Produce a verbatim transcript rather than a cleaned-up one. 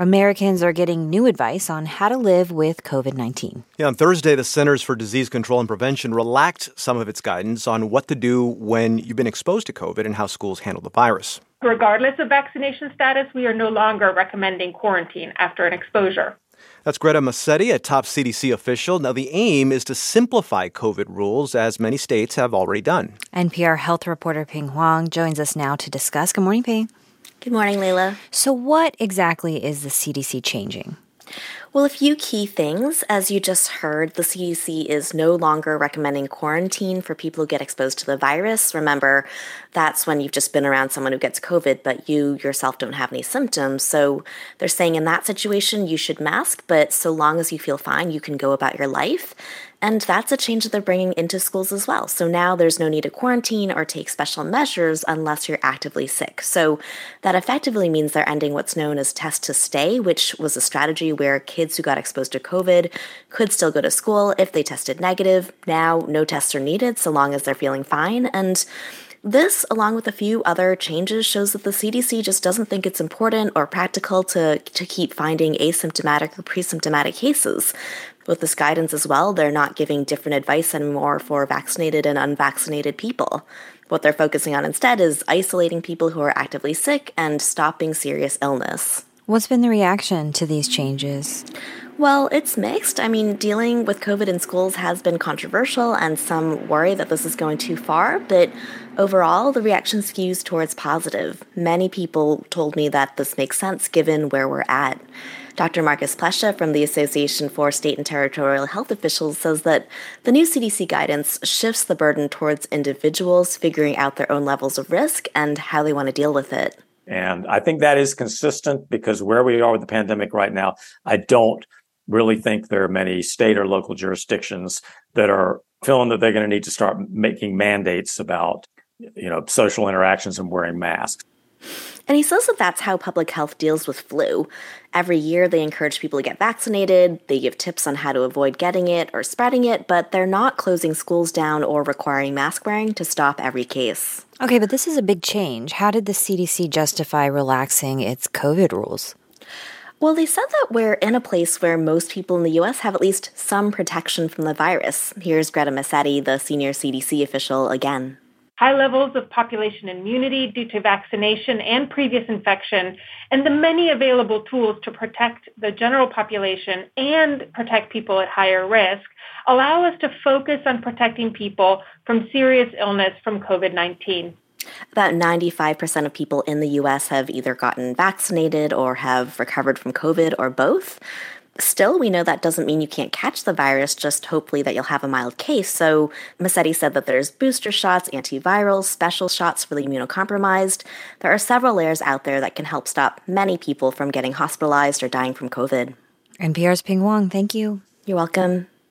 Americans are getting new advice on how to live with covid nineteen. Yeah, on Thursday, the Centers for Disease Control and Prevention relaxed some of its guidance on what to do when you've been exposed to COVID and how schools handle the virus. Regardless of vaccination status, we are no longer recommending quarantine after an exposure. That's Greta Massetti, a top C D C official. Now, the aim is to simplify COVID rules, as many states have already done. N P R health reporter Pien Huang joins us now to discuss. Good morning, Pien. Good morning, Leila. So what exactly is the C D C changing? Well, a few key things. As you just heard, the C D C is no longer recommending quarantine for people who get exposed to the virus. Remember, that's when you've just been around someone who gets COVID, but you yourself don't have any symptoms. So they're saying in that situation, you should mask, but so long as you feel fine, you can go about your life. And that's a change that they're bringing into schools as well. So now there's no need to quarantine or take special measures unless you're actively sick. So that effectively means they're ending what's known as test to stay, which was a strategy where kids who got exposed to COVID could still go to school if they tested negative. Now no tests are needed so long as they're feeling fine. And this, along with a few other changes, shows that the C D C just doesn't think it's important or practical to, to keep finding asymptomatic or pre-symptomatic cases. With this guidance as well, they're not giving different advice anymore for vaccinated and unvaccinated people. What they're focusing on instead is isolating people who are actively sick and stopping serious illness. What's been the reaction to these changes? Well, it's mixed. I mean, dealing with COVID in schools has been controversial, and some worry that this is going too far, but overall, the reaction skews towards positive. Many people told me that this makes sense given where we're at. Doctor Marcus Plescia from the Association for State and Territorial Health Officials says that the new C D C guidance shifts the burden towards individuals figuring out their own levels of risk and how they want to deal with it. And I think that is consistent because where we are with the pandemic right now, I don't really think there are many state or local jurisdictions that are feeling that they're going to need to start making mandates about, you know, social interactions and wearing masks. And he says that that's how public health deals with flu. Every year, they encourage people to get vaccinated, they give tips on how to avoid getting it or spreading it, but they're not closing schools down or requiring mask wearing to stop every case. Okay, but this is a big change. How did the C D C justify relaxing its COVID rules? Well, they said that we're in a place where most people in the U S have at least some protection from the virus. Here's Greta Massetti, the senior C D C official, again. High levels of population immunity due to vaccination and previous infection, and the many available tools to protect the general population and protect people at higher risk allow us to focus on protecting people from serious illness from COVID nineteen. About ninety-five percent of people in the U S have either gotten vaccinated or have recovered from COVID or both. Still, we know that doesn't mean you can't catch the virus, just hopefully that you'll have a mild case. So Massetti said that there's booster shots, antivirals, special shots for the immunocompromised. There are several layers out there that can help stop many people from getting hospitalized or dying from COVID. N P R's Pien Huang, thank you. You're welcome.